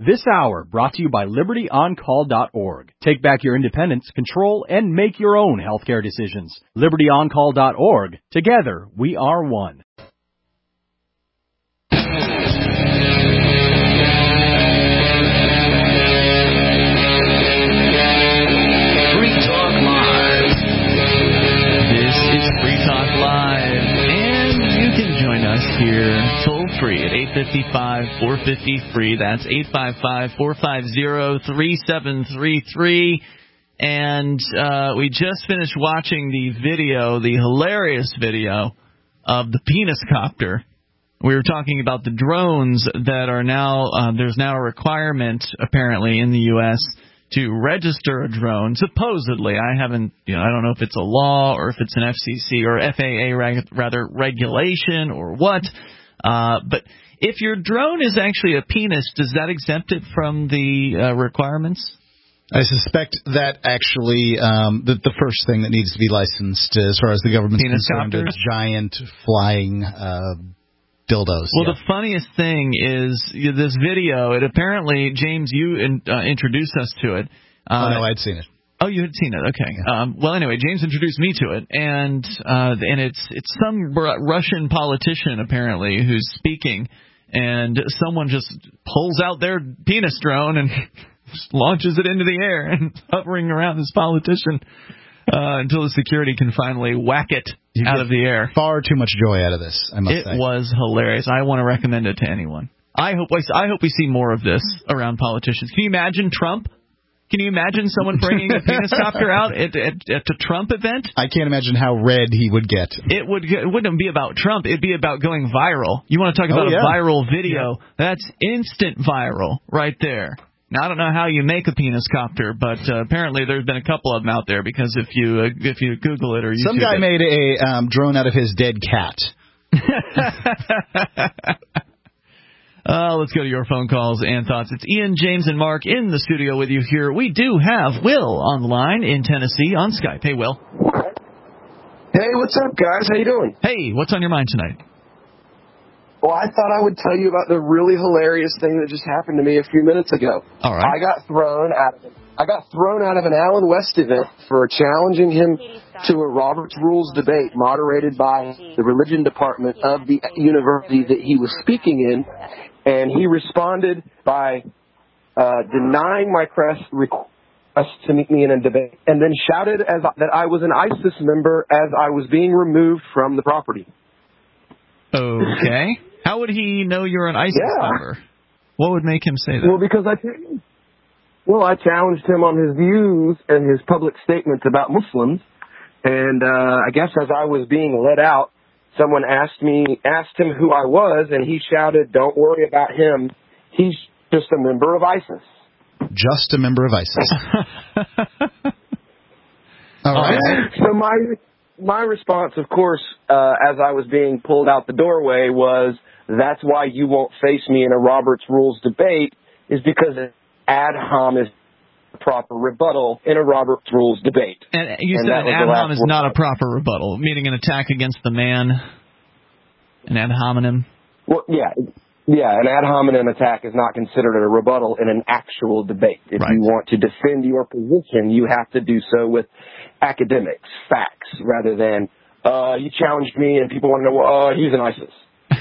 This hour brought to you by LibertyOnCall.org. Take back your independence, control, and make your own healthcare decisions. LibertyOnCall.org. Together, we are one. Here, toll free at 855-450-FREE. That's 855-450-3733. And we just finished watching the video, the hilarious video of the penis copter. We were talking about the drones that are now, there's now a requirement, apparently, in the U.S. to register a drone, supposedly. I don't know if it's a law or if it's an FCC or FAA regulation or what. But if your drone is actually a penis, does that exempt it from the requirements? I suspect that actually the first thing that needs to be licensed as far as the government's concerned is giant flying dildos. Well, the funniest thing is this video. It apparently, James, you introduced us to it. No, I'd seen it. Oh, you had seen it. Okay. Yeah. Well, anyway, James introduced me to it, and it's some Russian politician apparently who's speaking, and someone just pulls out their penis drone and just launches it into the air and hovering around this politician until the security can finally whack it out of the air. Far too much joy out of this, I must say. It was hilarious. I want to recommend it to anyone. I hope we see more of this around politicians. Can you imagine Trump? Can you imagine someone bringing a penis copter out at a Trump event? I can't imagine how red he would get. It wouldn't be about Trump. It'd be about going viral. You want to talk about a viral video? Yeah. That's instant viral right there. Now, I don't know how you make a penis copter, but apparently there's been a couple of them out there because if you Google it or YouTube some guy made a drone out of his dead cat. Let's go to your phone calls and thoughts. It's Ian, James, and Mark in the studio with you here. We do have Will on the line in Tennessee on Skype. Hey, Will. Hey, what's up, guys? How you doing? Hey, what's on your mind tonight? Well, I thought I would tell you about the really hilarious thing that just happened to me a few minutes ago. All right. I got thrown out of an Allen West event for challenging him to a Robert's Rules debate moderated by the religion department of the university that he was speaking in, and he responded by denying my request to meet me in a debate, and then shouted that I was an ISIS member as I was being removed from the property. Okay. How would he know you're an ISIS member? What would make him say that? Well, because I challenged him on his views and his public statements about Muslims, and I guess as I was being let out, someone asked him who I was, and he shouted, "Don't worry about him. He's just a member of ISIS." Just a member of ISIS. All right. So my response, of course, as I was being pulled out the doorway was, "That's why you won't face me in a Robert's Rules debate, is because ad hom is a proper rebuttal in a Robert's Rules debate." And you said an ad hom is not a proper rebuttal, meaning an attack against the man, an ad hominem? Well, yeah, an ad hominem attack is not considered a rebuttal in an actual debate. If you want to defend your position, you have to do so with academics, facts, rather than, you challenged me and people want to know, he's an ISIS.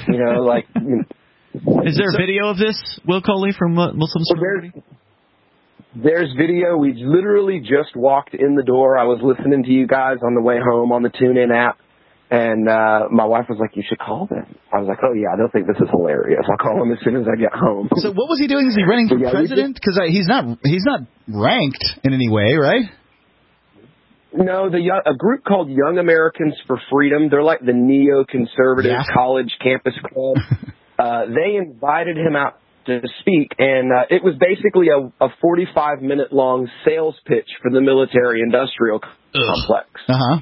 Is there a video of this, Will Coley, from Muslim Security? There's video. We literally just walked in the door. I was listening to you guys on the way home on the TuneIn app, and my wife was like, "You should call them." I was like, "Oh, yeah, they'll think this is hilarious. I'll call them as soon as I get home." So what was he doing? Is he running for president? Because he's not ranked in any way, right? No, a group called Young Americans for Freedom. They're like the neo-conservative college campus club. They invited him out to speak, and it was basically a 45-minute long sales pitch for the military-industrial complex. Uh-huh.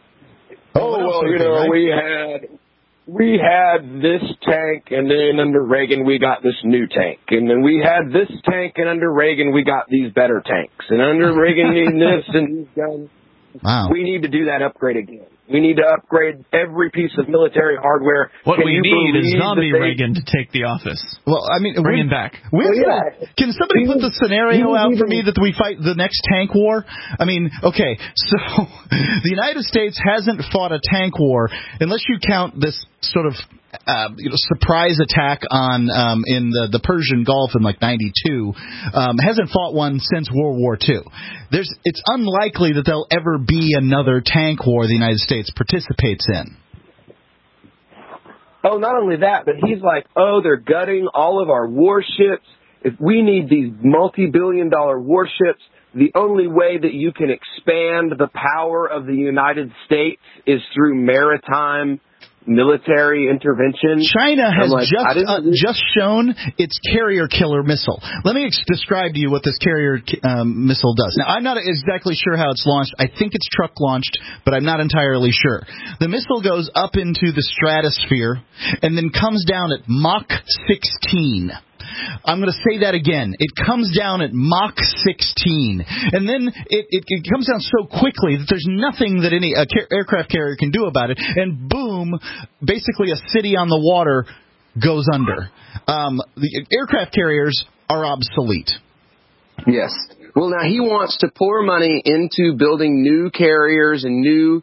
we had this tank, and then under Reagan we got this new tank, and then we had this tank, and under Reagan we got these better tanks, and under Reagan we need this and these guns. Wow. We need to do that upgrade again. We need to upgrade every piece of military hardware. What we need is zombie Reagan to take the office. Well, I mean, bring him back. Can somebody put the scenario out for me that we fight the next tank war? I mean, okay, so the United States hasn't fought a tank war unless you count this sort of surprise attack on in the Persian Gulf in like '92. Hasn't fought one since World War II. It's unlikely that there'll ever be another tank war the United States participates in. Oh, not only that, but he's like, they're gutting all of our warships. If we need these multi-billion-dollar warships, the only way that you can expand the power of the United States is through maritime military intervention. China has just shown its carrier killer missile. Let me describe to you what this carrier missile does. Now, I'm not exactly sure how it's launched. I think it's truck launched, but I'm not entirely sure. The missile goes up into the stratosphere and then comes down at Mach 16. I'm going to say that again. It comes down at Mach 16, and then it comes down so quickly that there's nothing that any aircraft carrier can do about it, and boom, basically a city on the water goes under. The aircraft carriers are obsolete. Yes. Well, now he wants to pour money into building new carriers and new,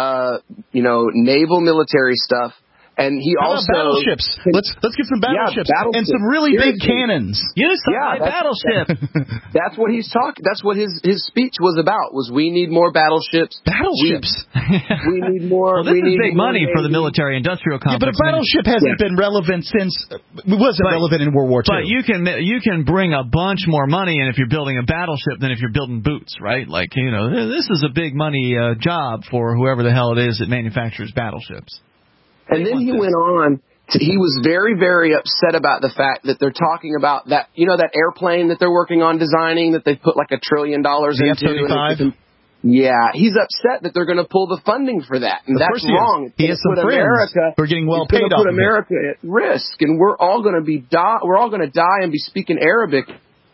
naval military stuff. And he also battleships. Let's get some battleships and some really big cannons. Use my battleship. That's what he's talking. That's what his speech was about. Was we need more battleships? Battleships. We need more. Well, this is big money for the military-industrial complex. Yeah, but a battleship hasn't been relevant since. It wasn't relevant in World War II. But you can bring a bunch more money in if you're building a battleship than if you're building boots, right? Like this is a big money job for whoever the hell it is that manufactures battleships. And then he went on. He was very, very upset about the fact that they're talking about that, that airplane that they're working on designing that they put like $1 trillion into. F-35? Yeah, he's upset that they're going to pull the funding for that, and that's wrong. He has some friends who are getting well paid off. Put America at risk, and we're all going to die and be speaking Arabic.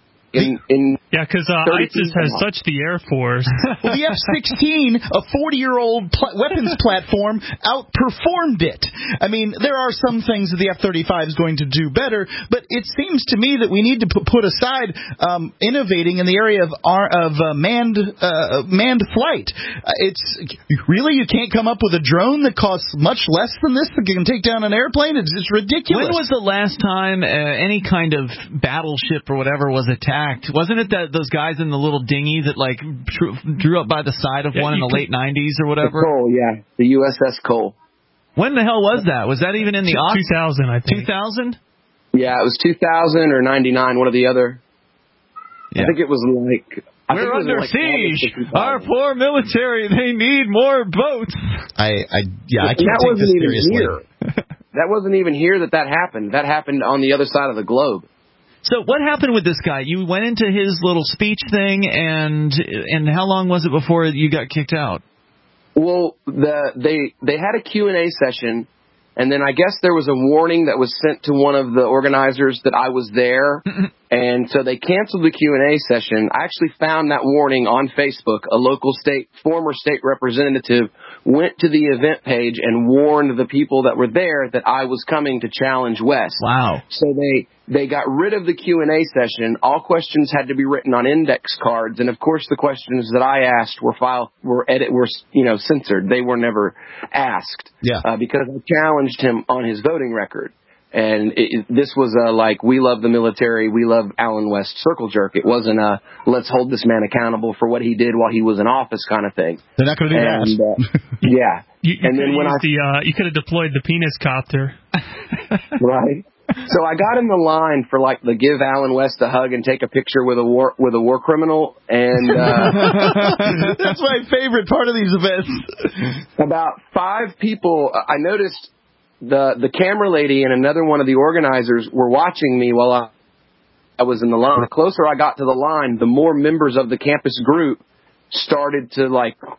Because ISIS has such the Air Force. Well, the F-16, a 40-year-old weapons platform, outperformed it. I mean, there are some things that the F-35 is going to do better, but it seems to me that we need to put aside innovating in the area of manned flight. You can't come up with a drone that costs much less than this that can take down an airplane? It's ridiculous. When was the last time any kind of battleship or whatever was attacked? Wasn't it that those guys in the little dinghy that drew up by the side of one in the late 90s or whatever? Cole, the USS Cole. When the hell was that? Was that even in the 2000, I think. 2000? Yeah, it was 2000 or 99, one or the other. Yeah. I think it was like... We're under siege. Our poor military, they need more boats. I can't take this seriously. That wasn't even here that happened. That happened on the other side of the globe. So what happened with this guy? You went into his little speech thing, and how long was it before you got kicked out? Well, they had a Q&A session, and then I guess there was a warning that was sent to one of the organizers that I was there, and so they canceled the Q&A session. I actually found that warning on Facebook. A local former state representative went to the event page and warned the people that were there that I was coming to challenge West. Wow. So they got rid of the Q&A session. All questions had to be written on index cards, and of course the questions that I asked were censored. They were never asked. Yeah. Because I challenged him on his voting record. And this was we love the military, we love Allen West circle jerk. It wasn't let's hold this man accountable for what he did while he was in office kind of thing. They're not going to do that. Yeah. You could have deployed the penis copter. Right. So I got in the line for the give Allen West a hug and take a picture with a war criminal, and that's my favorite part of these events. About 5 people. I noticed the camera lady and another one of the organizers were watching me while I was in the line. The closer I got to the line, the more members of the campus group started to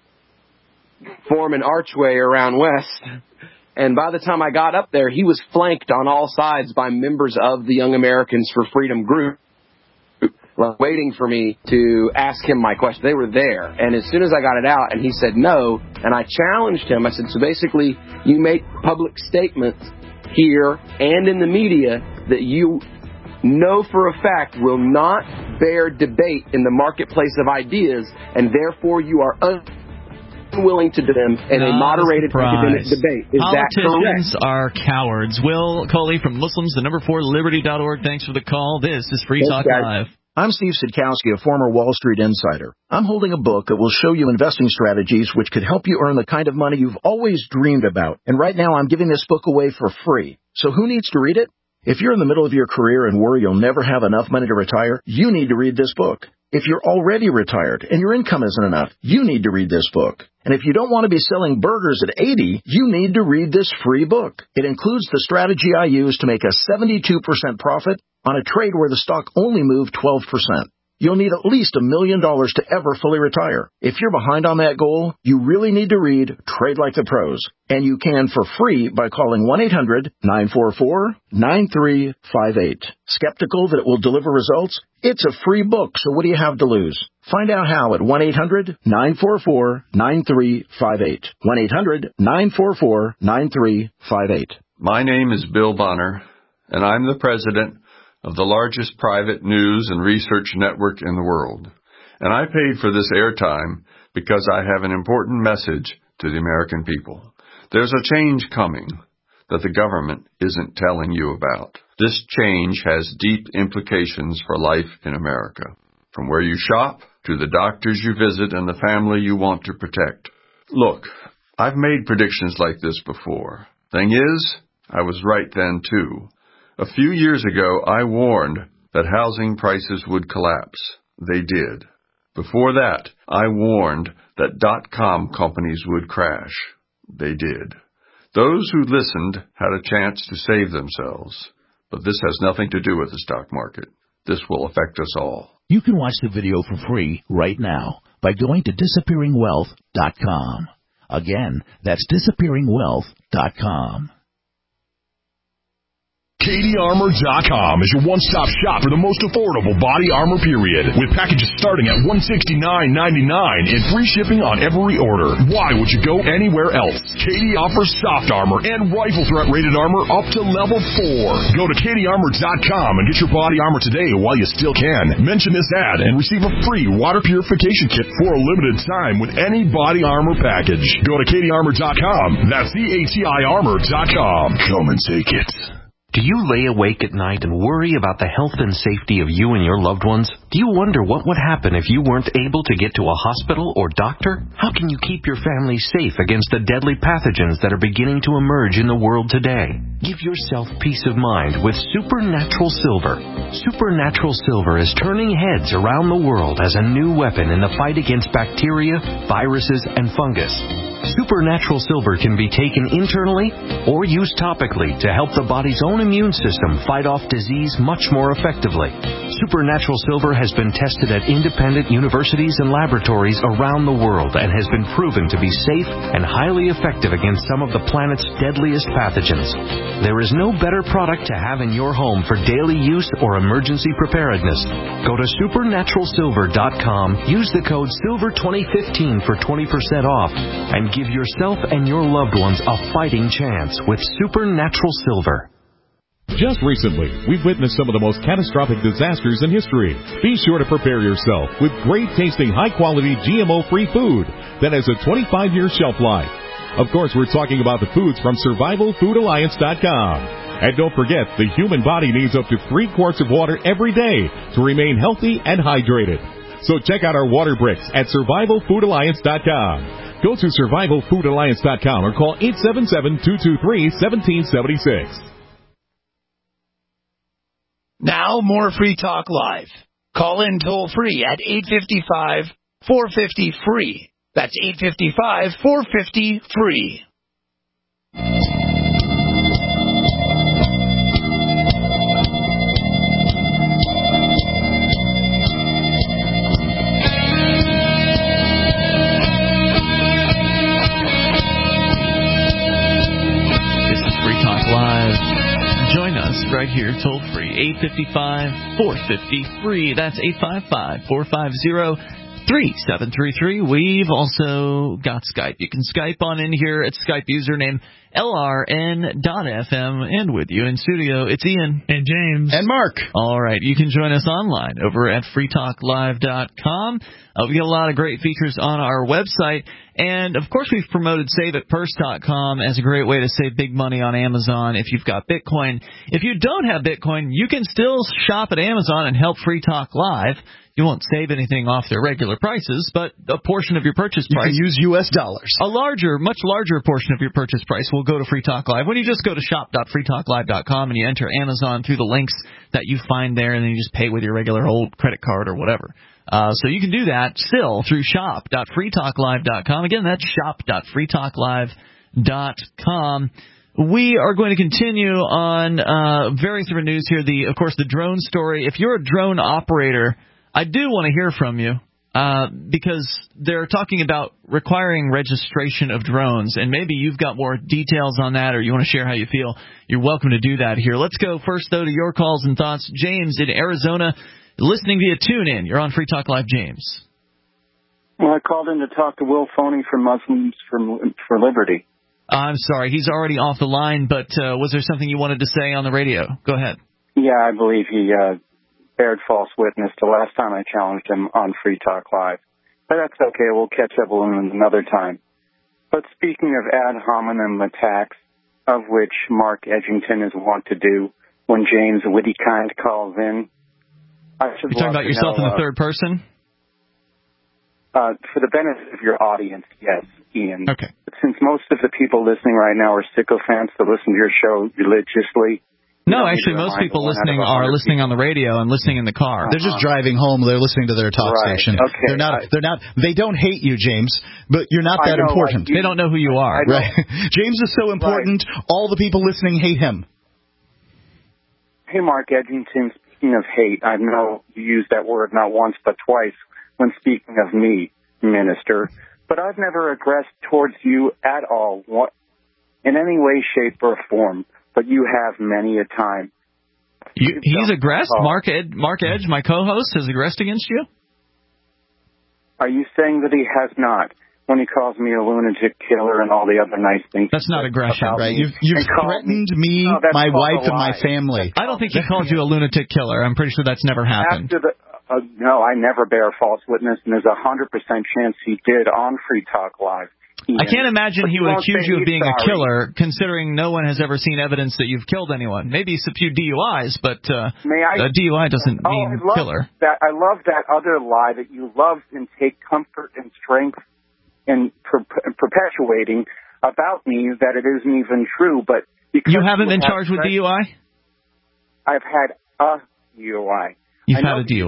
form an archway around West. And by the time I got up there, he was flanked on all sides by members of the Young Americans for Freedom group. waiting for me to ask him my question. They were there. And as soon as I got it out and he said no, and I challenged him, I said, so basically you make public statements here and in the media that you know for a fact will not bear debate in the marketplace of ideas, and therefore you are unwilling to do them in a moderated academic debate. Is Politicians that correct? are cowards. Will Coley from Muslims, the number 4 Liberty.org. Thanks for the call. This is Free Talk Live. I'm Steve Sidkowski, a former Wall Street insider. I'm holding a book that will show you investing strategies which could help you earn the kind of money you've always dreamed about. And right now I'm giving this book away for free. So who needs to read it? If you're in the middle of your career and worry you'll never have enough money to retire, you need to read this book. If you're already retired and your income isn't enough, you need to read this book. And if you don't want to be selling burgers at 80, you need to read this free book. It includes the strategy I use to make a 72% profit on a trade where the stock only moved 12%. You'll need at least $1 million to ever fully retire. If you're behind on that goal, you really need to read Trade Like the Pros. And you can for free by calling 1-800-944-9358. Skeptical that it will deliver results? It's a free book, so what do you have to lose? Find out how at 1-800-944-9358. 1-800-944-9358. My name is Bill Bonner, and I'm the president of the largest private news and research network in the world. And I paid for this airtime because I have an important message to the American people. There's a change coming that the government isn't telling you about. This change has deep implications for life in America, from where you shop to the doctors you visit and the family you want to protect. Look, I've made predictions like this before. Thing is, I was right then too. A few years ago, I warned that housing prices would collapse. They did. Before that, I warned that .com companies would crash. They did. Those who listened had a chance to save themselves. But this has nothing to do with the stock market. This will affect us all. You can watch the video for free right now by going to disappearingwealth.com. Again, that's disappearingwealth.com. CatieArmor.com is your one-stop shop for the most affordable body armor, period. With packages starting at $169.99 and free shipping on every order. Why would you go anywhere else? Katie offers soft armor and rifle threat rated armor up to level 4. Go to CatieArmor.com and get your body armor today while you still can. Mention this ad and receive a free water purification kit for a limited time with any body armor package. Go to CatieArmor.com. That's CatieArmor.com. Come and take it. Do you lay awake at night and worry about the health and safety of you and your loved ones? Do you wonder what would happen if you weren't able to get to a hospital or doctor? How can you keep your family safe against the deadly pathogens that are beginning to emerge in the world today? Give yourself peace of mind with Supernatural Silver. Supernatural Silver is turning heads around the world as a new weapon in the fight against bacteria, viruses, and fungus. Supernatural Silver can be taken internally or used topically to help the body's own immune system fight off disease much more effectively. Supernatural Silver has been tested at independent universities and laboratories around the world and has been proven to be safe and highly effective against some of the planet's deadliest pathogens. There is no better product to have in your home for daily use or emergency preparedness. Go to supernaturalsilver.com, use the code SILVER2015 for 20% off, and give yourself and your loved ones a fighting chance with Supernatural Silver. Just recently, we've witnessed some of the most catastrophic disasters in history. Be sure to prepare yourself with great-tasting, high-quality, GMO-free food that has a 25-year shelf life. Of course, we're talking about the foods from SurvivalFoodAlliance.com. And don't forget, the human body needs up to 3 quarts of water every day to remain healthy and hydrated. So check out our water bricks at SurvivalFoodAlliance.com. Go to SurvivalFoodAlliance.com or call 877-223-1776. Now, more Free Talk Live. Call in toll-free at 855-450-FREE. That's 855-450-FREE. This is Free Talk Live. Join us right here, toll free, 855-450-FREE. That's 855-450-3733. We've also got Skype. You can Skype on in here at Skype username LRN.FM. And with you in studio, it's Ian. And James. And Mark. All right. You can join us online over at freetalklive.com. We got a lot of great features on our website. And, of course, we've promoted SaveItPurse.com as a great way to save big money on Amazon if you've got Bitcoin. If you don't have Bitcoin, you can still shop at Amazon and help Free Talk Live. You won't save anything off their regular prices, but a portion of your purchase price. You can use U.S. dollars. A much larger portion of your purchase price will go to Free Talk Live. When you just go to shop.freetalklive.com and you enter Amazon through the links that you find there, and then you just pay with your regular old credit card or whatever. So you can do that still through shop.freetalklive.com. Again, that's shop.freetalklive.com. We are going to continue on various different news here. Of course, the drone story. If you're a drone operator, I do want to hear from you because they're talking about requiring registration of drones, and maybe you've got more details on that or you want to share how you feel. You're welcome to do that here. Let's go first, though, to your calls and thoughts. James in Arizona, listening via TuneIn. You're on Free Talk Live, James. Well, I called in to talk to Will Phoney from Muslims for Liberty. I'm sorry. He's already off the line, but was there something you wanted to say on the radio? Go ahead. Yeah, I believe he bared false witness the last time I challenged him on Free Talk Live. But that's okay. We'll catch up with him another time. But speaking of ad hominem attacks, of which Mark Edgington is wont to do when James Wittykind calls in, You're talking about yourself in the third person? For the benefit of your audience, yes, Ian. Okay. But since most of the people listening right now are sycophants that listen to your show religiously. No, actually, most people listening are listening on the radio and listening in the car. They're just driving home. They're listening to their talk station. Okay. They don't hate you, James, but you're not that important. They don't know who you are. Right. James is so important, all the people listening hate him. Hey, Mark Edgington, speaking of hate, I know you used that word not once but twice when speaking of me, Minister, but I've never aggressed towards you at all in any way, shape, or form, but you have many a time. He's aggressed? Mark Edge, my co-host, has aggressed against you? Are you saying that he has not? When he calls me a lunatic killer and all the other nice things. That's not aggression, right? You've threatened me, my wife, and my family. I don't think he called you a lunatic killer. I'm pretty sure that's never happened. No, I never bear false witness, and there's 100% chance he did on Free Talk Live. I can't imagine he would accuse you of being a killer, considering no one has ever seen evidence that you've killed anyone. Maybe a few DUIs, but a DUI doesn't mean killer. I love that other lie that you love and take comfort and strength in perpetuating about me, that it isn't even true. But you haven't been charged with DUI? I've had a DUI. You've had a DUI.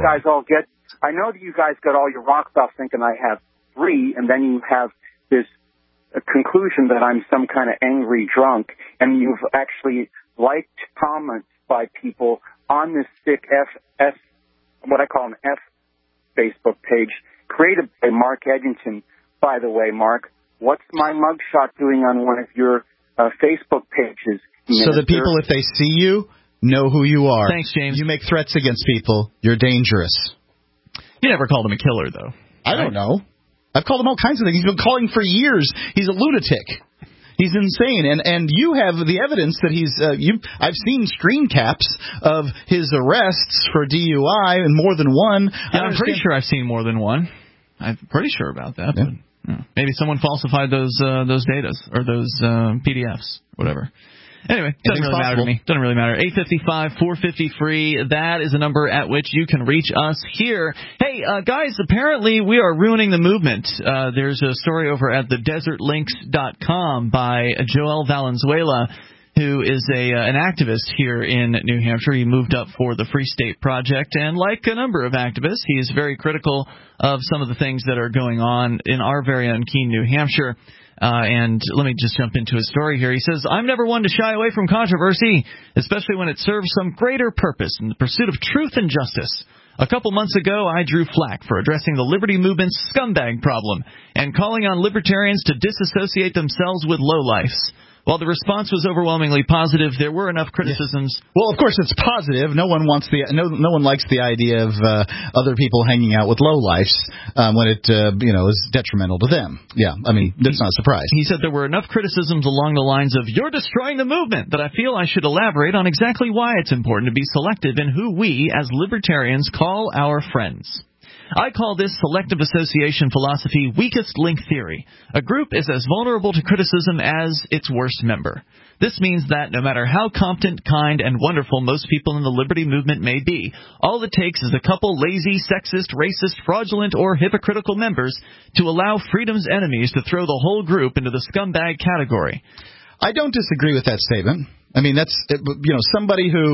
I know that you guys got all your rock stuff thinking I have 3, and then you have this conclusion that I'm some kind of angry drunk, and you've actually liked comments by people on this sick what I call an F Facebook page, created by Mark Edgington. By the way, Mark, what's my mugshot doing on one of your Facebook pages? So that people, if they see you, know who you are. Thanks, James. You make threats against people. You're dangerous. You never called him a killer, though. I don't know. I've called him all kinds of things. He's been calling for years. He's a lunatic. He's insane, and you have the evidence that he's. I've seen screen caps of his arrests for DUI, and more than one. Yeah, I'm pretty sure I've seen more than one. I'm pretty sure about that. Yeah. But, maybe someone falsified those data or those PDFs, whatever. Anyway, doesn't really matter to me. Doesn't really matter. 855-450-FREE. That is the number at which you can reach us here. Hey, guys, apparently we are ruining the movement. There's a story over at thedesertlinks.com by Joel Valenzuela, who is an activist here in New Hampshire. He moved up for the Free State Project, and like a number of activists, he is very critical of some of the things that are going on in our very own Keene, New Hampshire. And let me just jump into his story here. He says, I'm never one to shy away from controversy, especially when it serves some greater purpose in the pursuit of truth and justice. A couple months ago, I drew flack for addressing the Liberty Movement's scumbag problem and calling on libertarians to disassociate themselves with lowlifes. While the response was overwhelmingly positive, there were enough criticisms. Yeah. Well, of course, it's positive. No one likes the idea of other people hanging out with lowlifes when it is detrimental to them. Yeah, I mean, that's not a surprise. He said there were enough criticisms along the lines of, "You're destroying the movement," that I feel I should elaborate on exactly why it's important to be selective in who we, as libertarians, call our friends. I call this selective association philosophy weakest link theory. A group is as vulnerable to criticism as its worst member. This means that no matter how competent, kind, and wonderful most people in the liberty movement may be, all it takes is a couple lazy, sexist, racist, fraudulent, or hypocritical members to allow freedom's enemies to throw the whole group into the scumbag category. I don't disagree with that statement. I mean, that's somebody who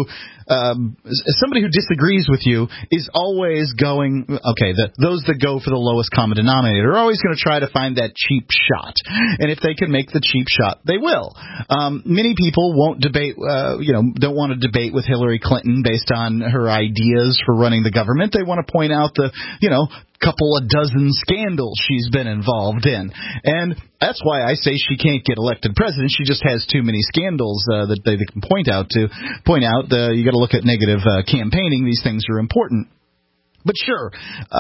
disagrees with you is always going, those that go for the lowest common denominator are always going to try to find that cheap shot. And if they can make the cheap shot, they will. Many people won't debate, don't want to debate with Hillary Clinton based on her ideas for running the government. They want to point out the, couple of dozen scandals she's been involved in. And that's why I say she can't get elected president. She just has too many scandals that they can point out. You got to look at negative campaigning. These things are important. But sure,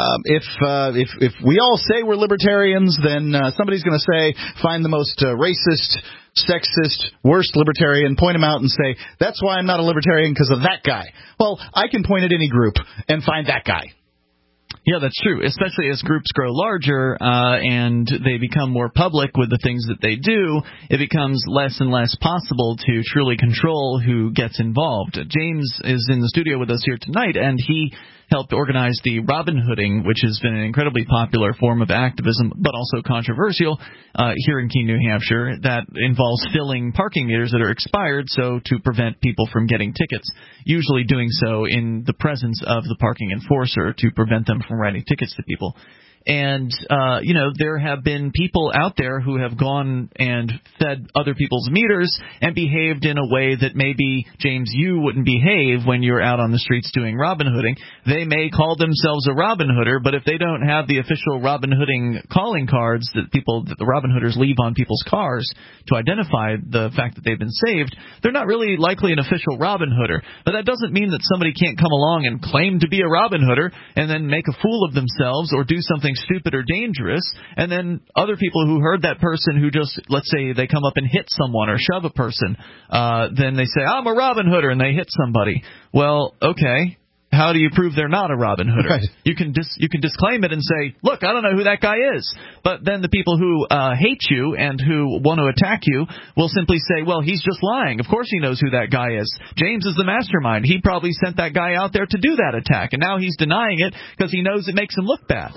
if we all say we're libertarians, then somebody's going to say, find the most racist, sexist, worst libertarian, point him out and say, that's why I'm not a libertarian, because of that guy. Well, I can point at any group and find that guy. Yeah, that's true, especially as groups grow larger and they become more public with the things that they do. It becomes less and less possible to truly control who gets involved. James is in the studio with us here tonight, and he helped organize the Robin Hooding, which has been an incredibly popular form of activism, but also controversial here in Keene, New Hampshire, that involves filling parking meters that are expired so to prevent people from getting tickets, usually doing so in the presence of the parking enforcer to prevent them from writing tickets to people. And, there have been people out there who have gone and fed other people's meters and behaved in a way that maybe, James, you wouldn't behave when you're out on the streets doing Robin Hooding. They may call themselves a Robin Hooder, but if they don't have the official Robin Hooding calling cards that the Robin Hooders leave on people's cars to identify the fact that they've been saved, they're not really likely an official Robin Hooder. But that doesn't mean that somebody can't come along and claim to be a Robin Hooder and then make a fool of themselves or do something stupid or dangerous, and then other people who heard that person who just, let's say they come up and hit someone or shove a person, then they say, I'm a Robin Hooder, and they hit somebody. Well, okay, how do you prove they're not a Robin Hooder? Right. You can disclaim it and say, look, I don't know who that guy is. But then the people who hate you and who want to attack you will simply say, well, he's just lying. Of course he knows who that guy is. James is the mastermind. He probably sent that guy out there to do that attack, and now he's denying it because he knows it makes him look bad.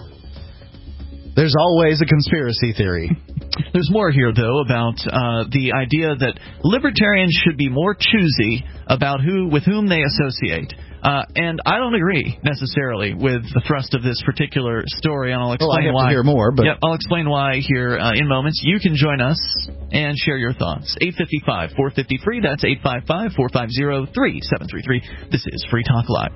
There's always a conspiracy theory. There's more here, though, about the idea that libertarians should be more choosy about with whom they associate. And I don't agree necessarily with the thrust of this particular story, and I'll explain why. I have to hear more, but I'll explain why here in moments. You can join us and share your thoughts. 855-450-FREE. That's 855-450-3733. This is Free Talk Live.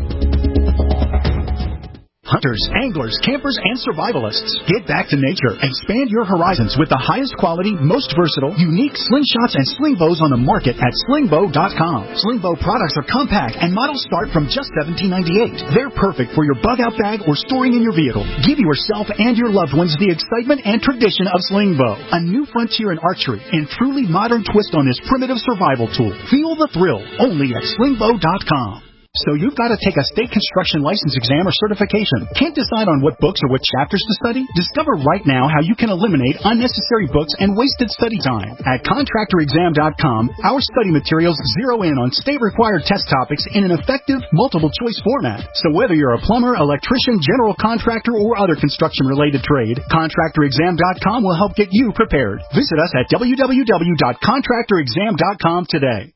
Hunters, anglers, campers, and survivalists. Get back to nature. Expand your horizons with the highest quality, most versatile, unique slingshots and sling bows on the market at slingbow.com. Slingbow products are compact and models start from just $17.98. They're perfect for your bug-out bag or storing in your vehicle. Give yourself and your loved ones the excitement and tradition of Slingbow, a new frontier in archery and truly modern twist on this primitive survival tool. Feel the thrill only at slingbow.com. So you've got to take a state construction license exam or certification. Can't decide on what books or what chapters to study? Discover right now how you can eliminate unnecessary books and wasted study time. At contractorexam.com, our study materials zero in on state-required test topics in an effective, multiple-choice format. So whether you're a plumber, electrician, general contractor, or other construction-related trade, contractorexam.com will help get you prepared. Visit us at www.contractorexam.com today.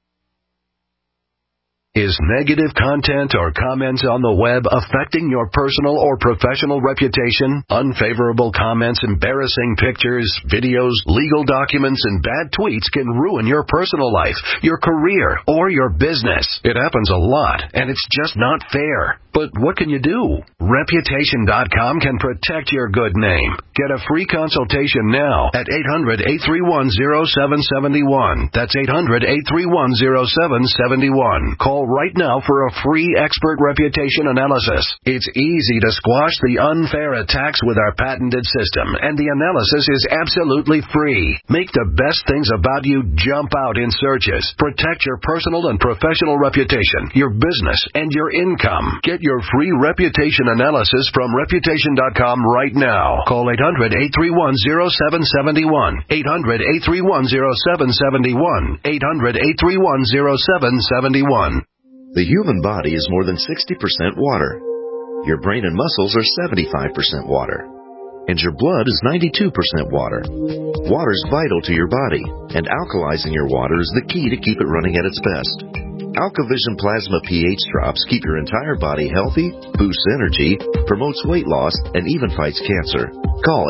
Is negative content or comments on the web affecting your personal or professional reputation? Unfavorable comments, embarrassing pictures, videos, legal documents, and bad tweets can ruin your personal life, your career, or your business. It happens a lot, and it's just not fair. But what can you do? Reputation.com can protect your good name. Get a free consultation now at 800-831-0771. That's 800-831-0771. Call right now for a free expert reputation analysis. It's easy to squash the unfair attacks with our patented system, and the analysis is absolutely free. Make the best things about you jump out in searches. Protect your personal and professional reputation, your business, and your income. Get your free reputation analysis from Reputation.com right now. Call 800-831-0771. 800-831-0771. 800-831-0771. The human body is more than 60% water. Your brain and muscles are 75% water. And your blood is 92% water. Water is vital to your body, and alkalizing your water is the key to keep it running at its best. AlkaVision Plasma pH drops keep your entire body healthy, boosts energy, promotes weight loss, and even fights cancer. Call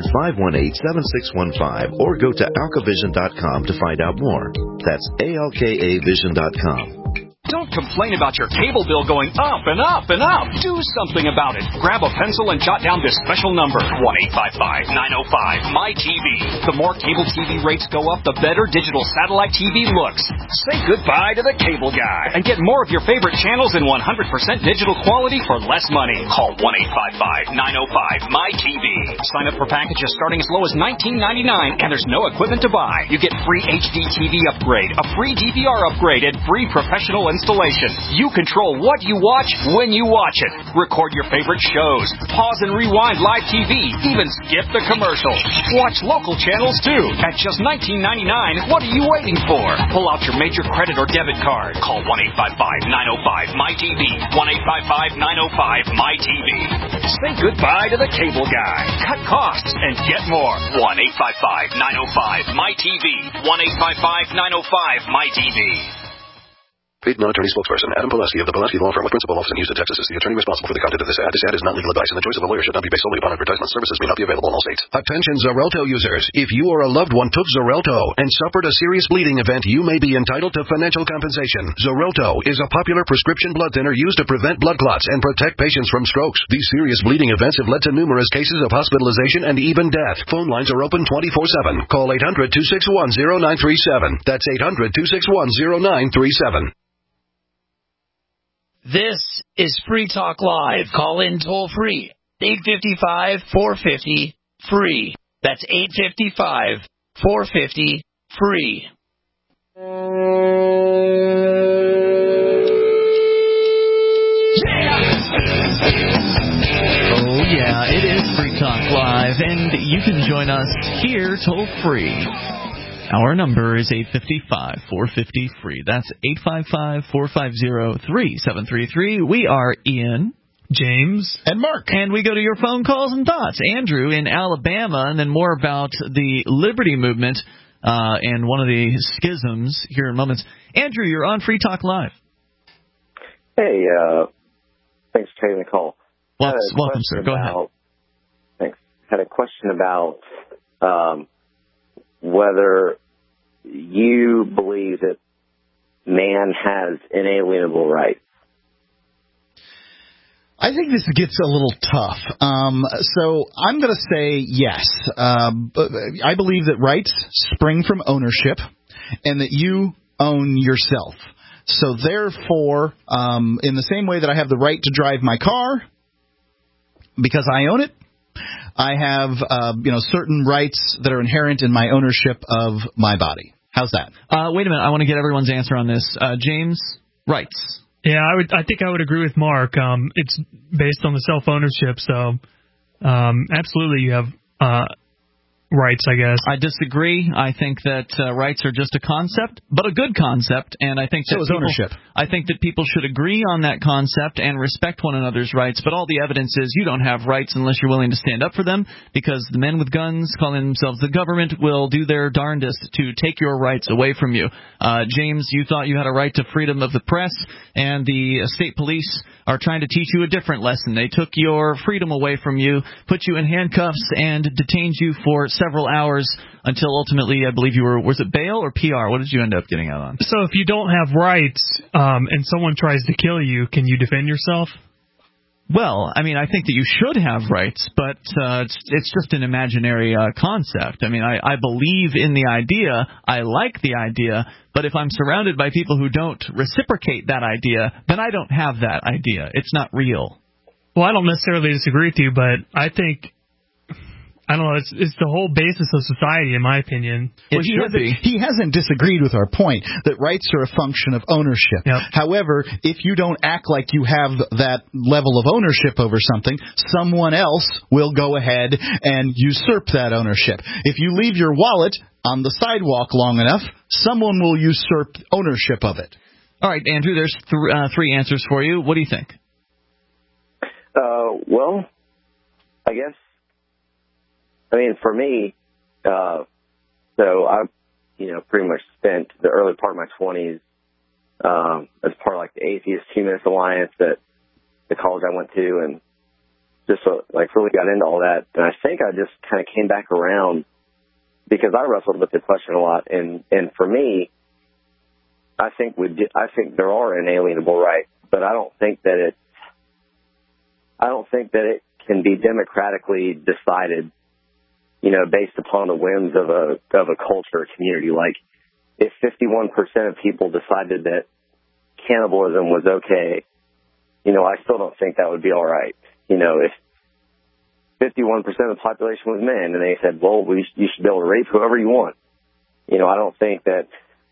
800-518-7615 or go to alkavision.com to find out more. That's ALKAvision.com. Don't complain about your cable bill going up and up and up. Do something about it. Grab a pencil and jot down this special number, 1-855-905-MY-TV. The more cable TV rates go up, the better digital satellite TV looks. Say goodbye to the cable guy and get more of your favorite channels in 100% digital quality for less money. Call 1-855-905-MY-TV. Sign up for packages starting as low as $19.99, and there's no equipment to buy. You get free HD TV upgrade, a free DVR upgrade, and free professional installation. You control what you watch when you watch it. Record your favorite shows. Pause and rewind live TV. Even skip the commercials. Watch local channels too. At just $19.99, what are you waiting for? Pull out your major credit or debit card. Call 1-855-905-MY-TV. 1-855-905-MY-TV. Say goodbye to the cable guy. Cut costs and get more. 1-855-905-MY-TV. 1-855-905-MY-TV. Paid non-attorney spokesperson Adam Pulaski of the Pulaski Law Firm with principal office in Houston, Texas is the attorney responsible for the content of this ad. This ad is not legal advice, and the choice of a lawyer should not be based solely upon advertisement. Services may not be available in all states. Attention Xarelto users. If you or a loved one took Xarelto and suffered a serious bleeding event, you may be entitled to financial compensation. Xarelto is a popular prescription blood thinner used to prevent blood clots and protect patients from strokes. These serious bleeding events have led to numerous cases of hospitalization and even death. Phone lines are open 24/7. Call 800-261-0937. That's 800-261-0937. This is Free Talk Live. Call in toll free. 855-450-FREE. That's 855-450-FREE. Oh, yeah, it is Free Talk Live, and you can join us here toll free. Our number is 855-450-FREE. That's 855-450-3733. We are Ian, James, and Mark. And we go to your phone calls and thoughts. Andrew in Alabama, and then more about the Liberty Movement and one of the schisms here in moments. Andrew, you're on Free Talk Live. Hey, thanks for taking the call. Welcome, sir. Go ahead. Thanks. Had a question about whether you believe that man has inalienable rights. I think this gets a little tough. So I'm going to say yes. I believe that rights spring from ownership and that you own yourself. So therefore, in the same way that I have the right to drive my car because I own it, I have certain rights that are inherent in my ownership of my body. How's that? Wait a minute. I want to get everyone's answer on this. James, rights. Yeah, I think I would agree with Mark. It's based on the self-ownership, so absolutely you have rights, I guess. I disagree. I think that rights are just a concept, but a good concept, and I think that ownership. I think that people should agree on that concept and respect one another's rights, but all the evidence is you don't have rights unless you're willing to stand up for them, because the men with guns calling themselves the government will do their darndest to take your rights away from you. James, you thought you had a right to freedom of the press, and the state police are trying to teach you a different lesson. They took your freedom away from you, put you in handcuffs, and detained you for several hours until ultimately, I believe you were, was it bail or PR? What did you end up getting out on? So if you don't have rights and someone tries to kill you, can you defend yourself? Well, I mean, I think that you should have rights, but it's just an imaginary concept. I mean, I believe in the idea, I like the idea, but if I'm surrounded by people who don't reciprocate that idea, then I don't have that idea. It's not real. Well, I don't necessarily disagree with you, but I think, I don't know, it's the whole basis of society, in my opinion. Well, he hasn't disagreed with our point that rights are a function of ownership. Yep. However, if you don't act like you have that level of ownership over something, someone else will go ahead and usurp that ownership. If you leave your wallet on the sidewalk long enough, someone will usurp ownership of it. All right, Andrew, there's three answers for you. What do you think? Well, I guess, I mean, for me, so I, pretty much spent the early part of my 20s as part of like the Atheist Humanist Alliance at the college I went to, and just really got into all that. And I think I just kind of came back around because I wrestled with the question a lot. And for me, I think there are inalienable rights, but I don't think that it can be democratically decided, based upon the whims of a culture or community. Like, if 51% of people decided that cannibalism was okay, I still don't think that would be all right. If 51% of the population was men and they said, well, you should be able to rape whoever you want. I don't think that,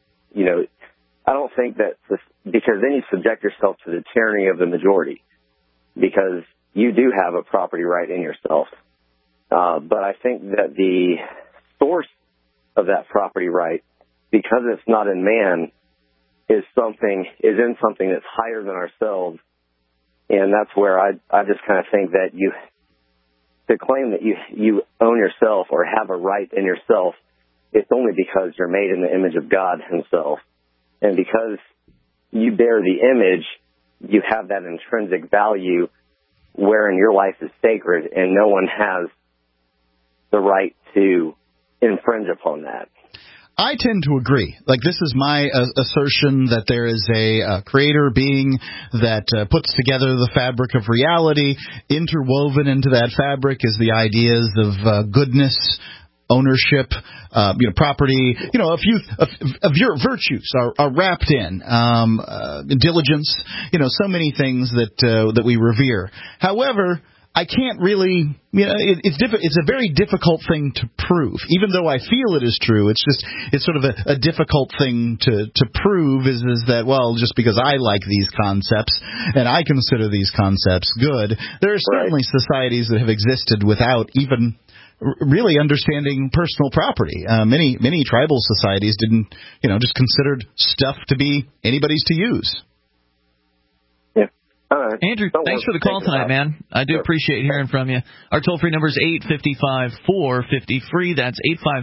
because then you subject yourself to the tyranny of the majority, because you do have a property right in yourself. But I think that the source of that property right, because it's not in man, is in something that's higher than ourselves. And that's where I just kind of think that to claim that you own yourself or have a right in yourself, it's only because you're made in the image of God himself. And because you bear the image, you have that intrinsic value wherein your life is sacred and no one has the right to infringe upon that. I tend to agree. Like, this is my assertion that there is a creator being that puts together the fabric of reality. Interwoven into that fabric is the ideas of goodness, ownership, property. A few of your virtues are wrapped in diligence. So many things that we revere. However, I can't really, it's a very difficult thing to prove. Even though I feel it is true, it's sort of a difficult thing to prove is that, well, just because I like these concepts and I consider these concepts good, there are certainly societies that have existed without even really understanding personal property. Many tribal societies didn't, just considered stuff to be anybody's to use. Andrew, thanks for the call tonight, man. I do appreciate hearing from you. Our toll-free number is 855-450-FREE. That's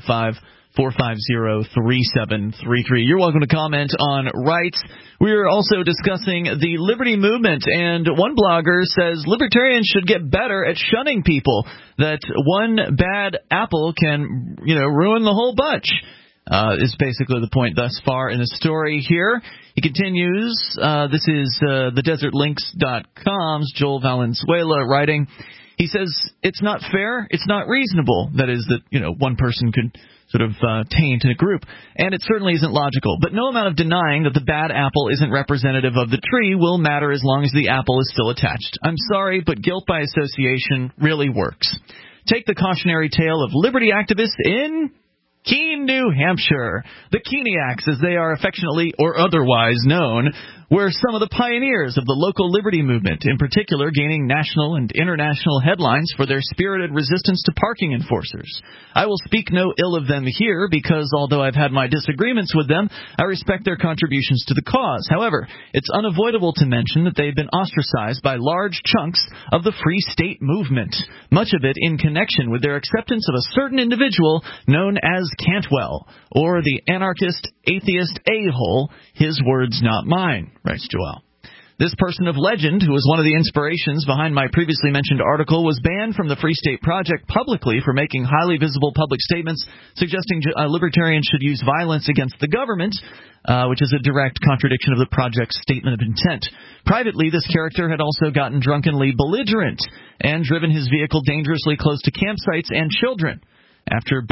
855-450-3733. You're welcome to comment on rights. We're also discussing the Liberty Movement, and one blogger says libertarians should get better at shunning people, that one bad apple can, ruin the whole bunch. Is basically the point thus far in the story here. He continues, this is thedesertlinks.com's Joel Valenzuela writing. He says, it's not fair, it's not reasonable, that is that, one person could sort of taint in a group, and it certainly isn't logical. But no amount of denying that the bad apple isn't representative of the tree will matter as long as the apple is still attached. I'm sorry, but guilt by association really works. Take the cautionary tale of liberty activists in Keene, New Hampshire. The Keeniacs, as they are affectionately or otherwise known, were some of the pioneers of the local liberty movement, in particular gaining national and international headlines for their spirited resistance to parking enforcers. I will speak no ill of them here because, although I've had my disagreements with them, I respect their contributions to the cause. However, it's unavoidable to mention that they've been ostracized by large chunks of the Free State movement, much of it in connection with their acceptance of a certain individual known as Cantwell, or the anarchist, atheist a-hole, his words not mine, writes Joel. This person of legend, who was one of the inspirations behind my previously mentioned article, was banned from the Free State Project publicly for making highly visible public statements suggesting libertarians should use violence against the government, which is a direct contradiction of the project's statement of intent. Privately, this character had also gotten drunkenly belligerent and driven his vehicle dangerously close to campsites and children. After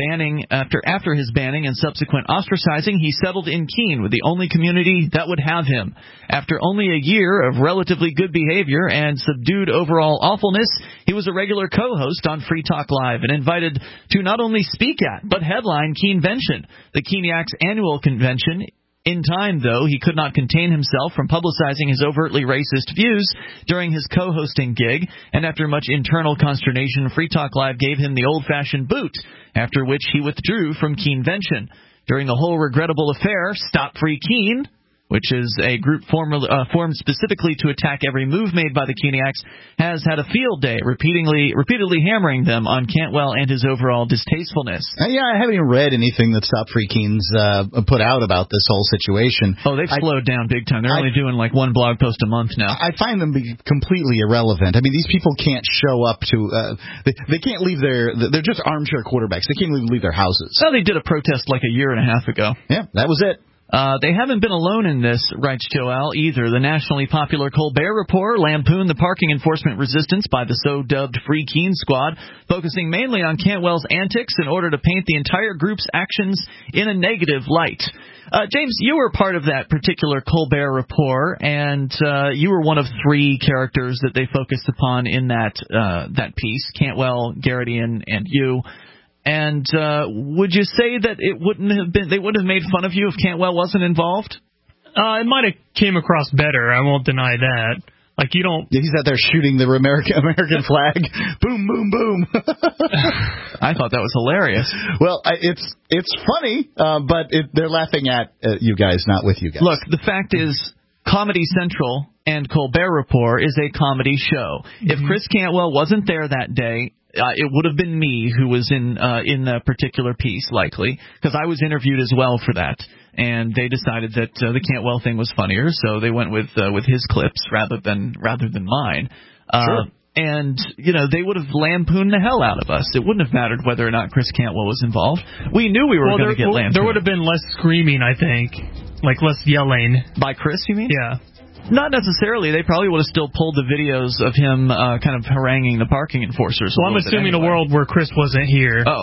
his banning and subsequent ostracizing, he settled in Keene with the only community that would have him. After only a year of relatively good behavior and subdued overall awfulness, he was a regular co-host on Free Talk Live and invited to not only speak at, but headline Keenvention, the Keeniacs' annual convention. In time, though, he could not contain himself from publicizing his overtly racist views during his co-hosting gig, and after much internal consternation, Free Talk Live gave him the old-fashioned boot, after which he withdrew from Keenvention. During the whole regrettable affair, Stop Free Keene, which is a group formed specifically to attack every move made by the Keeniacs, has had a field day, repeatedly hammering them on Cantwell and his overall distastefulness. I haven't even read anything that Stop Free Keene's put out about this whole situation. Oh, they've slowed down big time. They're only doing like one blog post a month now. I find them completely irrelevant. I mean, these people can't show up to they can't leave they're just armchair quarterbacks. They can't even leave their houses. Well, they did a protest like a year and a half ago. Yeah, that was it. They haven't been alone in this, writes Joel, either. The nationally popular Colbert Report lampooned the parking enforcement resistance by the so-dubbed Free Keene Squad, focusing mainly on Cantwell's antics in order to paint the entire group's actions in a negative light. James, you were part of that particular Colbert Report, and you were one of three characters that they focused upon in that piece, Cantwell, Garrity, and you. And would you say that they wouldn't have made fun of you if Cantwell wasn't involved? It might have came across better. I won't deny that. Like, you don't... He's out there shooting the American flag. Boom, boom, boom. I thought that was hilarious. Well, it's funny, but they're laughing at you guys, not with you guys. Look, the fact is, Comedy Central and Colbert Report is a comedy show. Mm-hmm. If Chris Cantwell wasn't there that day, it would have been me who was in the particular piece, likely, because I was interviewed as well for that. And they decided that the Cantwell thing was funnier, so they went with his clips rather than mine. Sure. And, they would have lampooned the hell out of us. It wouldn't have mattered whether or not Chris Cantwell was involved. We knew we were going to get lampooned. There would have been less screaming, I think. Like, less yelling. By Chris, you mean? Yeah. Not necessarily. They probably would have still pulled the videos of him kind of haranguing the parking enforcers. Well, I'm assuming a world where Chris wasn't here. Oh.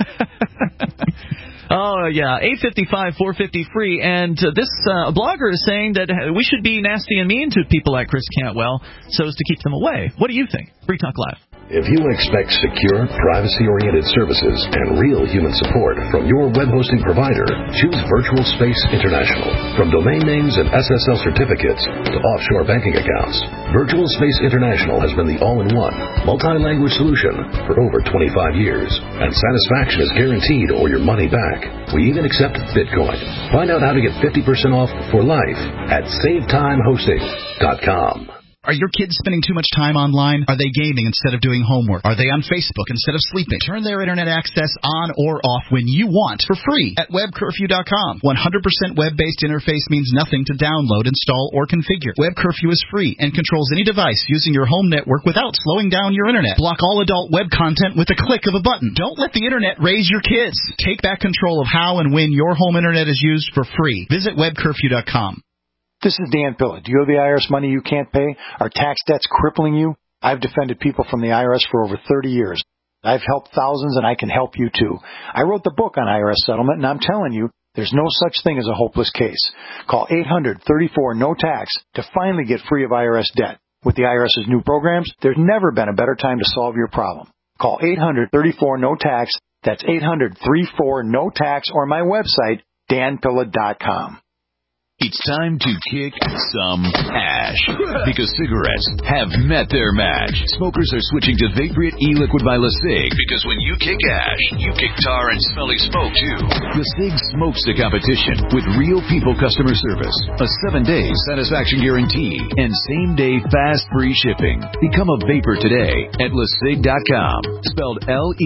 Oh, yeah, 855, 450 free, and this blogger is saying that we should be nasty and mean to people like Chris Cantwell so as to keep them away. What do you think? Free Talk Live. If you expect secure, privacy-oriented services and real human support from your web hosting provider, choose Virtual Space International. From domain names and SSL certificates to offshore banking accounts, Virtual Space International has been the all-in-one, multi-language solution for over 25 years, and satisfaction is guaranteed or your money back. We even accept Bitcoin. Find out how to get 50% off for life at SaveTimeHosting.com. Are your kids spending too much time online? Are they gaming instead of doing homework? Are they on Facebook instead of sleeping? Turn their internet access on or off when you want for free at webcurfew.com. 100% web-based interface means nothing to download, install, or configure. Web Curfew is free and controls any device using your home network without slowing down your internet. Block all adult web content with a click of a button. Don't let the internet raise your kids. Take back control of how and when your home internet is used for free. Visit webcurfew.com. This is Dan Pilla. Do you owe the IRS money you can't pay? Are tax debts crippling you? I've defended people from the IRS for over 30 years. I've helped thousands, and I can help you too. I wrote the book on IRS settlement, and I'm telling you, there's no such thing as a hopeless case. Call 800-34-NO-TAX to finally get free of IRS debt. With the IRS's new programs, there's never been a better time to solve your problem. Call 800-34-NO-TAX. That's 800-34-NO-TAX, or my website, danpilla.com. It's time to kick some ash, because cigarettes have met their match. Smokers are switching to Vaporite e-liquid by LeSig, because when you kick ash, you kick tar and smelly smoke too. LeSig smokes the competition with real people customer service, a 7-day satisfaction guarantee, and same-day fast free shipping. Become a vapor today at LeSig.com, spelled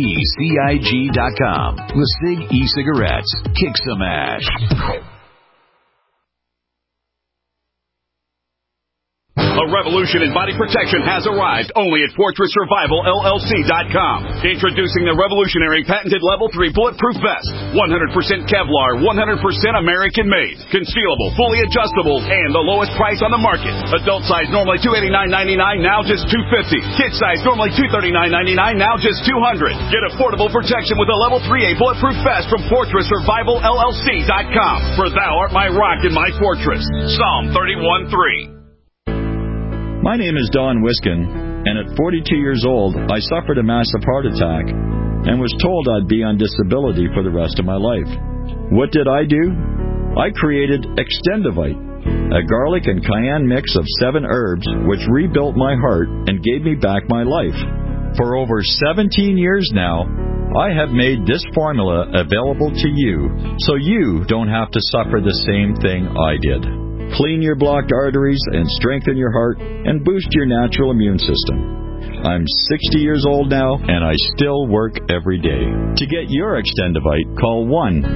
LECIG.com. LeSig e-cigarettes. Kick some ash. A revolution in body protection has arrived only at FortressSurvivalLLC.com. Introducing the revolutionary patented Level 3 Bulletproof Vest. 100% Kevlar, 100% American-made. Concealable, fully adjustable, and the lowest price on the market. Adult size normally $289.99, now just $250. Kid size normally $239.99, now just $200. Get affordable protection with a Level 3A Bulletproof Vest from FortressSurvivalLLC.com. For thou art my rock and my fortress. Psalm 31:3. My name is Don Wiskin, and at 42 years old, I suffered a massive heart attack and was told I'd be on disability for the rest of my life. What did I do? I created Extendivite, a garlic and cayenne mix of 7 herbs which rebuilt my heart and gave me back my life. For over 17 years now, I have made this formula available to you so you don't have to suffer the same thing I did. Clean your blocked arteries and strengthen your heart and boost your natural immune system. I'm 60 years old now, and I still work every day. To get your Extendivite, call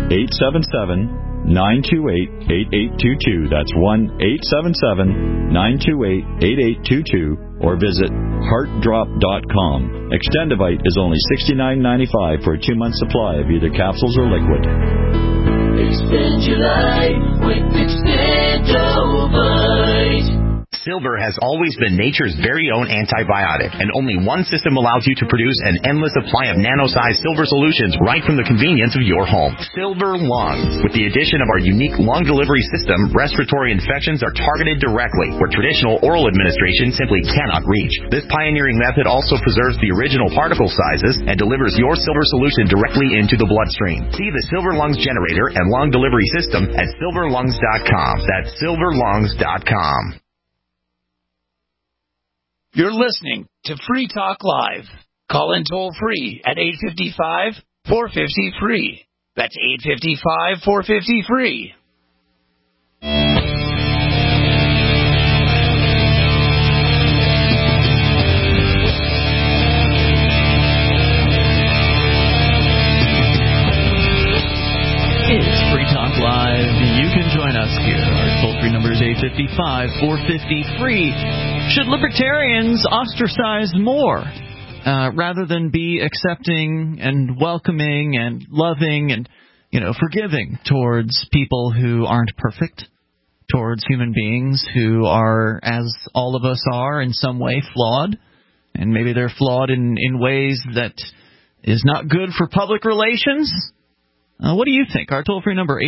1-877-928-8822. That's 1-877-928-8822. Or visit heartdrop.com. Extendivite is only $69.95 for a 2-month supply of either capsules or liquid. Extend your life with Extendivite. Silver has always been nature's very own antibiotic, and only one system allows you to produce an endless supply of nano-sized silver solutions right from the convenience of your home. Silver Lungs. With the addition of our unique lung delivery system, respiratory infections are targeted directly, where traditional oral administration simply cannot reach. This pioneering method also preserves the original particle sizes and delivers your silver solution directly into the bloodstream. See the Silver Lungs generator and lung delivery system at silverlungs.com. That's silverlungs.com. You're listening to Free Talk Live. Call in toll free at 855-450-FREE. That's 855-450-FREE. It's Free Talk Live. You can join us here. Our toll-free number is 855-450-FREE. Should libertarians ostracize more rather than be accepting and welcoming and loving and, forgiving towards people who aren't perfect, towards human beings who are, as all of us are, in some way flawed, and maybe they're flawed in ways that is not good for public relations? What do you think? Our toll-free number,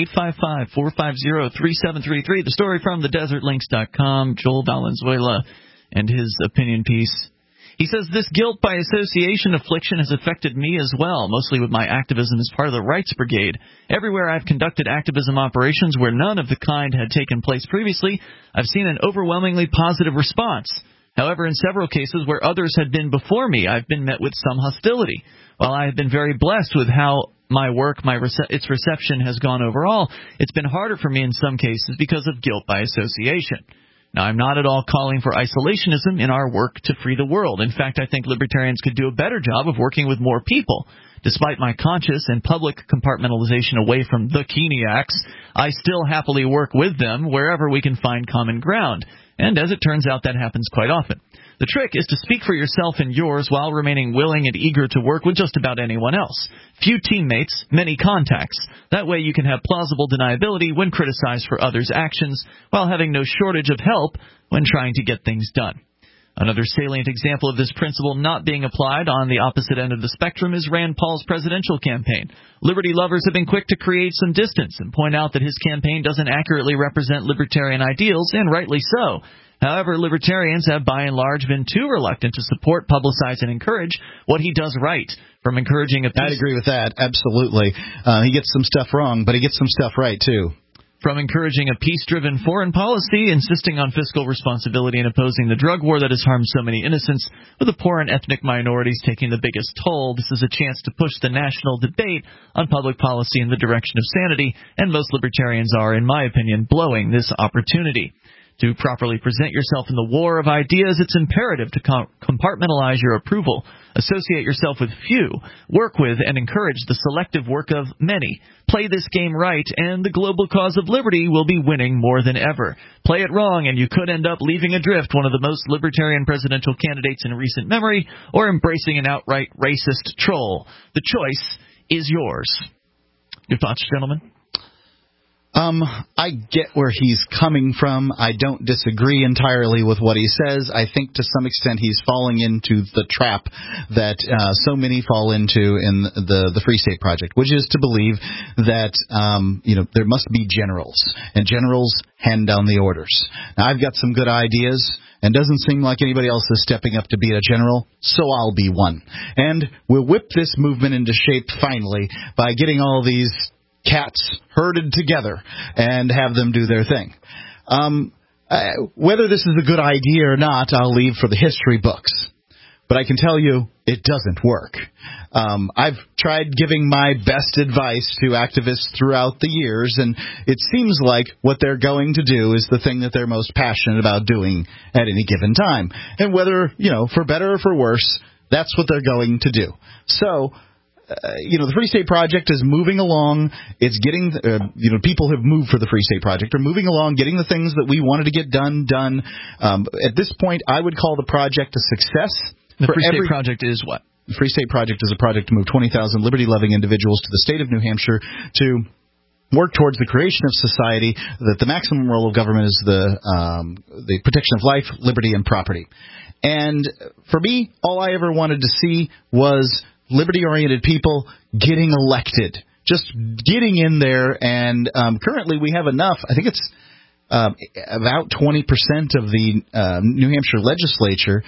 855-450-3733. The story from thedesertlinks.com, Joel Valenzuela and his opinion piece. He says, this guilt by association affliction has affected me as well, mostly with my activism as part of the Rights Brigade. Everywhere I've conducted activism operations where none of the kind had taken place previously, I've seen an overwhelmingly positive response. However, in several cases where others had been before me, I've been met with some hostility. While I have been very blessed with how my work, its reception has gone overall, it's been harder for me in some cases because of guilt by association. Now, I'm not at all calling for isolationism in our work to free the world. In fact, I think libertarians could do a better job of working with more people. Despite my conscious and public compartmentalization away from the Keeniacs, I still happily work with them wherever we can find common ground. And as it turns out, that happens quite often. The trick is to speak for yourself and yours while remaining willing and eager to work with just about anyone else. Few teammates, many contacts. That way you can have plausible deniability when criticized for others' actions while having no shortage of help when trying to get things done. Another salient example of this principle not being applied on the opposite end of the spectrum is Rand Paul's presidential campaign. Liberty lovers have been quick to create some distance and point out that his campaign doesn't accurately represent libertarian ideals, and rightly so. However, libertarians have by and large been too reluctant to support, publicize, and encourage what he does right, from encouraging a peace... I'd agree with that, absolutely. He gets some stuff wrong, but he gets some stuff right, too. From encouraging a peace-driven foreign policy, insisting on fiscal responsibility, and opposing the drug war that has harmed so many innocents, with the poor and ethnic minorities taking the biggest toll, this is a chance to push the national debate on public policy in the direction of sanity, and most libertarians are, in my opinion, blowing this opportunity. To properly present yourself in the war of ideas, it's imperative to compartmentalize your approval, associate yourself with few, work with and encourage the selective work of many. Play this game right, and the global cause of liberty will be winning more than ever. Play it wrong, and you could end up leaving adrift one of the most libertarian presidential candidates in recent memory, or embracing an outright racist troll. The choice is yours. Your thoughts, gentlemen? I get where he's coming from. I don't disagree entirely with what he says. I think to some extent he's falling into the trap that so many fall into in the Free State Project, which is to believe that there must be generals, and generals hand down the orders. Now, I've got some good ideas, and doesn't seem like anybody else is stepping up to be a general, so I'll be one. And we'll whip this movement into shape finally by getting all these cats herded together and have them do their thing. Whether this is a good idea or not, I'll leave for the history books. But I can tell you, it doesn't work. I've tried giving my best advice to activists throughout the years, and it seems like what they're going to do is the thing that they're most passionate about doing at any given time. And whether, for better or for worse, that's what they're going to do. So, the Free State Project is moving along. It's getting, people who have moved for the Free State Project are moving along, getting the things that we wanted to get done. At this point, I would call the project a success. The Free State Project is what? The Free State Project is a project to move 20,000 liberty-loving individuals to the state of New Hampshire to work towards the creation of society that the maximum role of government is the protection of life, liberty, and property. And for me, all I ever wanted to see was liberty-oriented people getting elected, just getting in there. And currently we have enough. I think it's about 20% of the New Hampshire legislature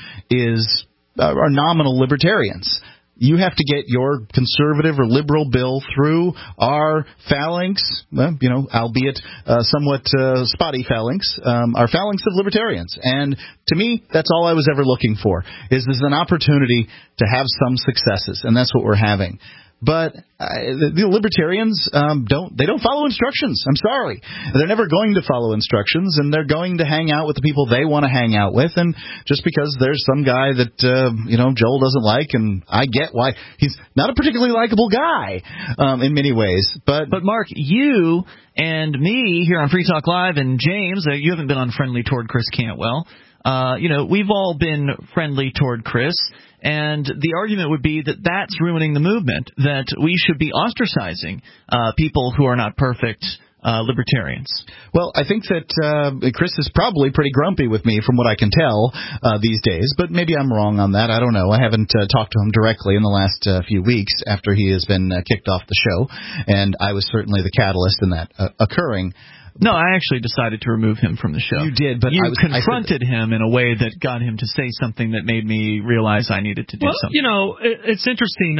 are nominal libertarians. You have to get your conservative or liberal bill through our phalanx, albeit somewhat spotty phalanx, our phalanx of libertarians. And to me, that's all I was ever looking for, is an opportunity to have some successes, and that's what we're having. But the libertarians don't follow instructions. I'm sorry. They're never going to follow instructions, and they're going to hang out with the people they want to hang out with. And just because there's some guy that Joel doesn't like, and I get why he's not a particularly likable guy in many ways. But Mark, you and me here on Free Talk Live, and James, you haven't been unfriendly toward Chris Cantwell. We've all been friendly toward Chris. And the argument would be that that's ruining the movement, that we should be ostracizing people who are not perfect libertarians. Well, I think that Chris is probably pretty grumpy with me from what I can tell these days, but maybe I'm wrong on that. I don't know. I haven't talked to him directly in the last few weeks after he has been kicked off the show, and I was certainly the catalyst in that occurring. No, I actually decided to remove him from the show. You did, but you confronted him in a way that got him to say something that made me realize I needed to do something. It's interesting.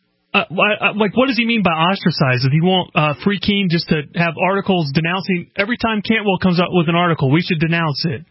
What does he mean by ostracize? If you want Free Keene just to have articles denouncing every time Cantwell comes up with an article, we should denounce it.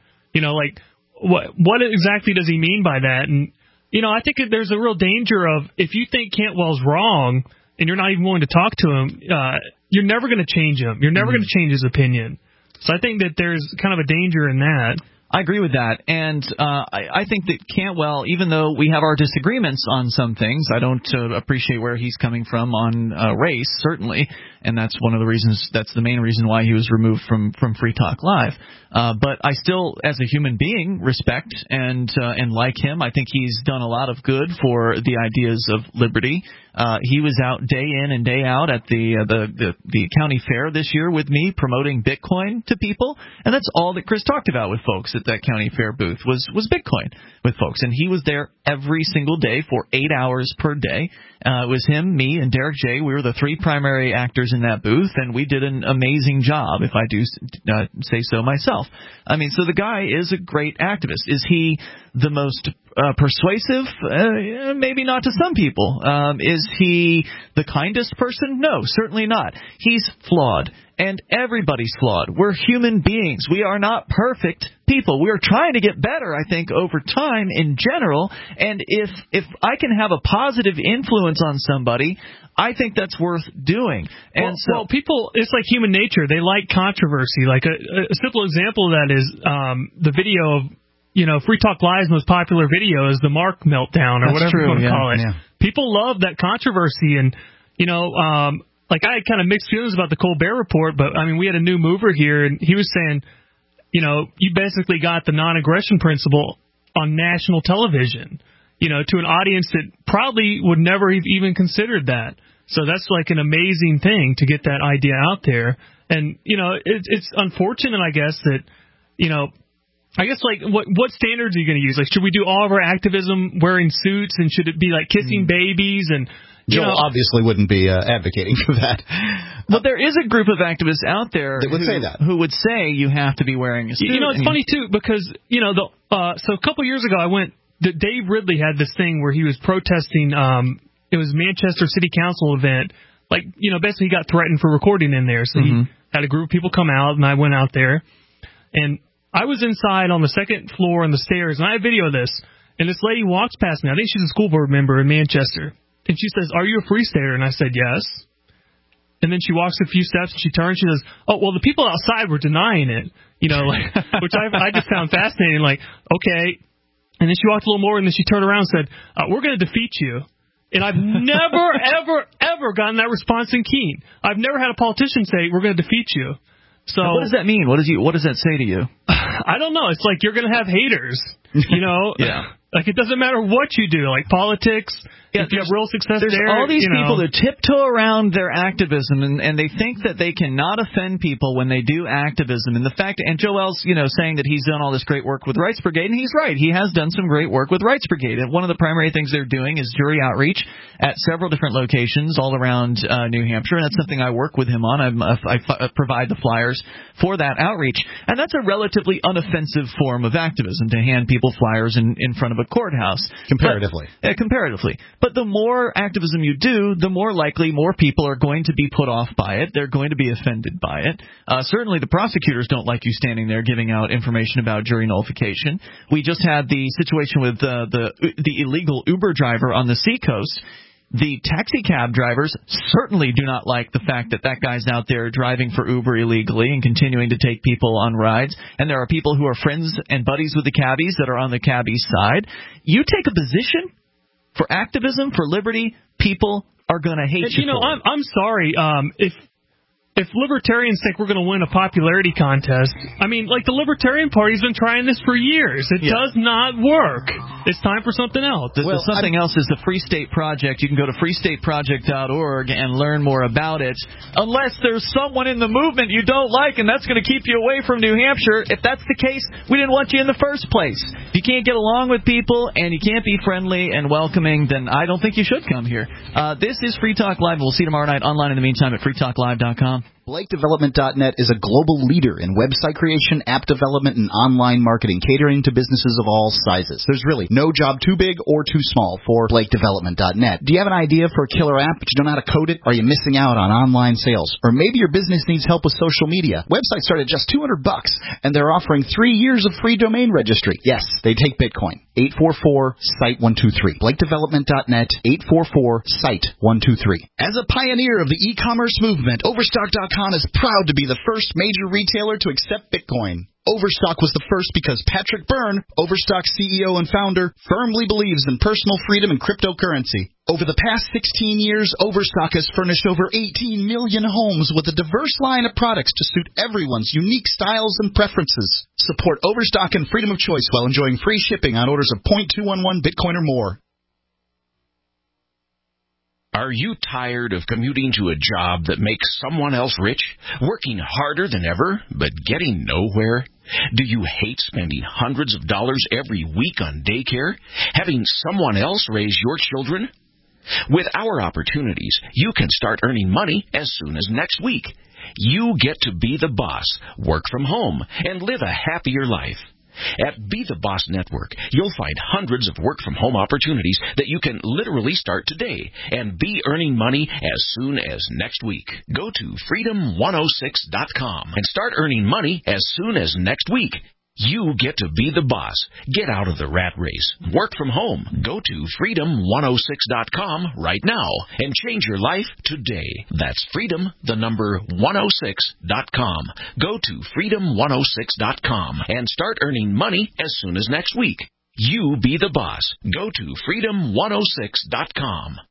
What exactly does he mean by that? And I think that there's a real danger of, if you think Cantwell's wrong and you're not even willing to talk to him, you're never going to change him. You're never going to change his opinion. So I think that there's kind of a danger in that. I agree with that, and I think that Cantwell, even though we have our disagreements on some things, I don't appreciate where he's coming from on race, certainly, and that's one of the reasons. That's the main reason why he was removed from Free Talk Live. But I still, as a human being, respect and like him. I think he's done a lot of good for the ideas of liberty. He was out day in and day out at the county fair this year with me, promoting Bitcoin to people, and that's all that Chris talked about with folks at that county fair booth was Bitcoin with folks, and he was there every single day for 8 hours per day. It was him, me, and Derek J. We were the three primary actors in that booth, and we did an amazing job, if I do say so myself. I mean, so the guy is a great activist. Is he the most persuasive? Maybe not to some people. Is he the kindest person? No, certainly not. He's flawed, and everybody's flawed. We're human beings. We are not perfect people. We are trying to get better, I think, over time in general. And if I can have a positive influence on somebody, I think that's worth doing. And well, people, it's like human nature. They like controversy. Like a simple example of that is the video of, Free Talk Live's most popular video is the Mark meltdown, or whatever you want to call it. Yeah. People love that controversy, and like I had kind of mixed feelings about the Colbert Report, but I mean, we had a new mover here, and he was saying, you basically got the non-aggression principle on national television, to an audience that probably would never have even considered that. So that's like an amazing thing to get that idea out there. And, it's unfortunate, I guess, that, like what standards are you going to use? Like, should we do all of our activism wearing suits, and should it be like kissing babies? And Joel obviously wouldn't be advocating for that. But there is a group of activists out there who would say you have to be wearing a suit. It's funny, too, because, so a couple years ago Dave Ridley had this thing where he was protesting, it was Manchester City Council event. Like, basically he got threatened for recording in there. So he had a group of people come out, and I went out there. And I was inside on the second floor on the stairs, and I have video of this. And this lady walks past me. I think she's a school board member in Manchester. And she says, "Are you a Free Stater?" And I said, "Yes." And then she walks a few steps, and she turns, she says, "Oh, well, the people outside were denying it." Which I just found fascinating. Like, okay. And then she walked a little more, and then she turned around and said, "We're going to defeat you." And I've never, ever, ever gotten that response in Keene. I've never had a politician say, "We're going to defeat you." So what does that mean? What does that say to you? I don't know. It's like you're going to have haters. Yeah. Like, it doesn't matter what you do, like politics. Yeah, if you have real success there's there, all these people that tiptoe around their activism, and they think that they cannot offend people when they do activism. And the fact, and Joel's, saying that he's done all this great work with Rights Brigade, and he's right. He has done some great work with Rights Brigade. And one of the primary things they're doing is jury outreach at several different locations all around New Hampshire, and that's something I work with him on. I provide the flyers for that outreach, and that's a relatively unoffensive form of activism, to hand people flyers in front of a courthouse. Comparatively. Comparatively. But the more activism you do, the more likely more people are going to be put off by it. They're going to be offended by it. Certainly the prosecutors don't like you standing there giving out information about jury nullification. We just had the situation with the illegal Uber driver on the seacoast. The taxi cab drivers certainly do not like the fact that guy's out there driving for Uber illegally and continuing to take people on rides. And there are people who are friends and buddies with the cabbies that are on the cabbie's side. You take a position for activism, for liberty, people are going to hate you. I'm sorry. If libertarians think we're going to win a popularity contest, I mean, like, the Libertarian Party's been trying this for years. It does not work. It's time for something else. The something else is the Free State Project. You can go to freestateproject.org and learn more about it. Unless there's someone in the movement you don't like, and that's going to keep you away from New Hampshire. If that's the case, we didn't want you in the first place. If you can't get along with people and you can't be friendly and welcoming, then I don't think you should come here. This is Free Talk Live. We'll see you tomorrow night online in the meantime at freetalklive.com. BlakeDevelopment.net is a global leader in website creation, app development, and online marketing, catering to businesses of all sizes. There's really no job too big or too small for BlakeDevelopment.net. Do you have an idea for a killer app, but you don't know how to code it? Are you missing out on online sales? Or maybe your business needs help with social media. Websites start at just $200, and they're offering 3 years of free domain registry. Yes, they take Bitcoin. 844-SITE-123. BlakeDevelopment.net, 844-SITE-123. As a pioneer of the e-commerce movement, Overstock.com is proud to be the first major retailer to accept Bitcoin. Overstock was the first because Patrick Byrne, Overstock's CEO and founder, firmly believes in personal freedom and cryptocurrency. Over the past 16 years, Overstock has furnished over 18 million homes with a diverse line of products to suit everyone's unique styles and preferences. Support Overstock and freedom of choice while enjoying free shipping on orders of 0.211 Bitcoin or more. Are you tired of commuting to a job that makes someone else rich, working harder than ever, but getting nowhere? Do you hate spending hundreds of dollars every week on daycare, having someone else raise your children? With our opportunities, you can start earning money as soon as next week. You get to be the boss, work from home, and live a happier life. At Be the Boss Network, you'll find hundreds of work-from-home opportunities that you can literally start today and be earning money as soon as next week. Go to freedom106.com and start earning money as soon as next week. You get to be the boss. Get out of the rat race. Work from home. Go to freedom106.com right now and change your life today. That's freedom106.com. Go to freedom106.com and start earning money as soon as next week. You be the boss. Go to freedom106.com.